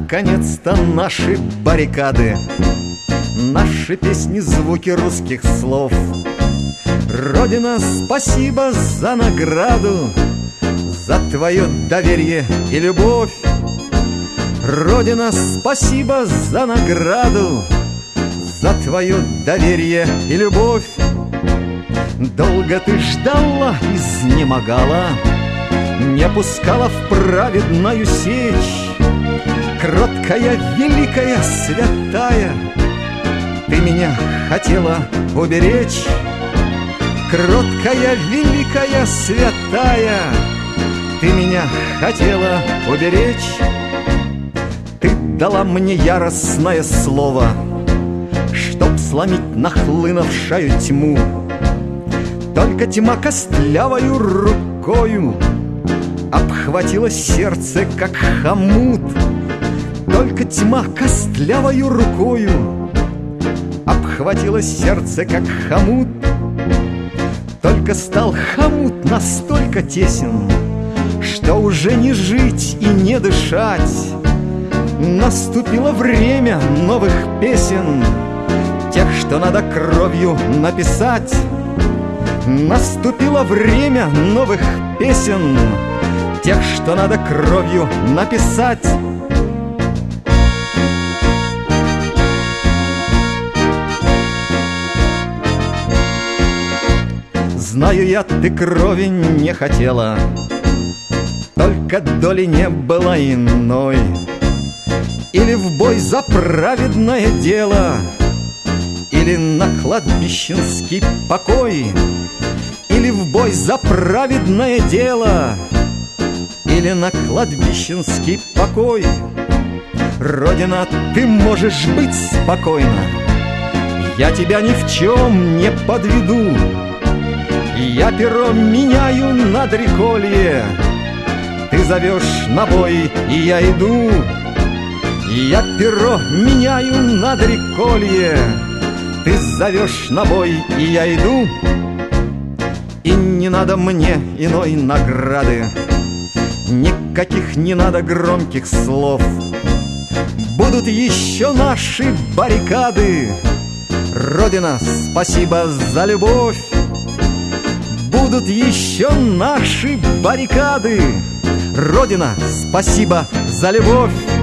наконец-то наши баррикады, наши песни, звуки русских слов. Родина, спасибо за награду, за твое доверие и любовь. Родина, спасибо за награду, за твое доверие и любовь. Долго ты ждала, изнемогала, не пускала в праведную сечь. Кроткая, великая, святая, ты меня хотела уберечь. Кроткая, великая, святая, ты меня хотела уберечь. Ты дала мне яростное слово, чтоб сломить нахлынувшую тьму. Только тьма костлявою рукою обхватила сердце, как хомут. Только тьма костлявою рукою обхватила сердце, как хомут. Только стал хомут настолько тесен, что уже не жить и не дышать. Наступило время новых песен, тех, что надо кровью написать. Наступило время новых песен, тех, что надо кровью написать. Знаю я, ты крови не хотела, только доли не было иной. Или в бой за праведное дело, или на кладбищенский покой. Или в бой за праведное дело, или на кладбищенский покой. Родина, ты можешь быть спокойна, я тебя ни в чем не подведу. Я перо меняю на дреколье, ты зовешь на бой, и я иду. Я перо меняю на дреколье, ты зовешь на бой, и я иду. И не надо мне иной награды, никаких не надо громких слов. Будут еще наши баррикады, Родина, спасибо за любовь. Будут еще наши баррикады, Родина, спасибо за любовь.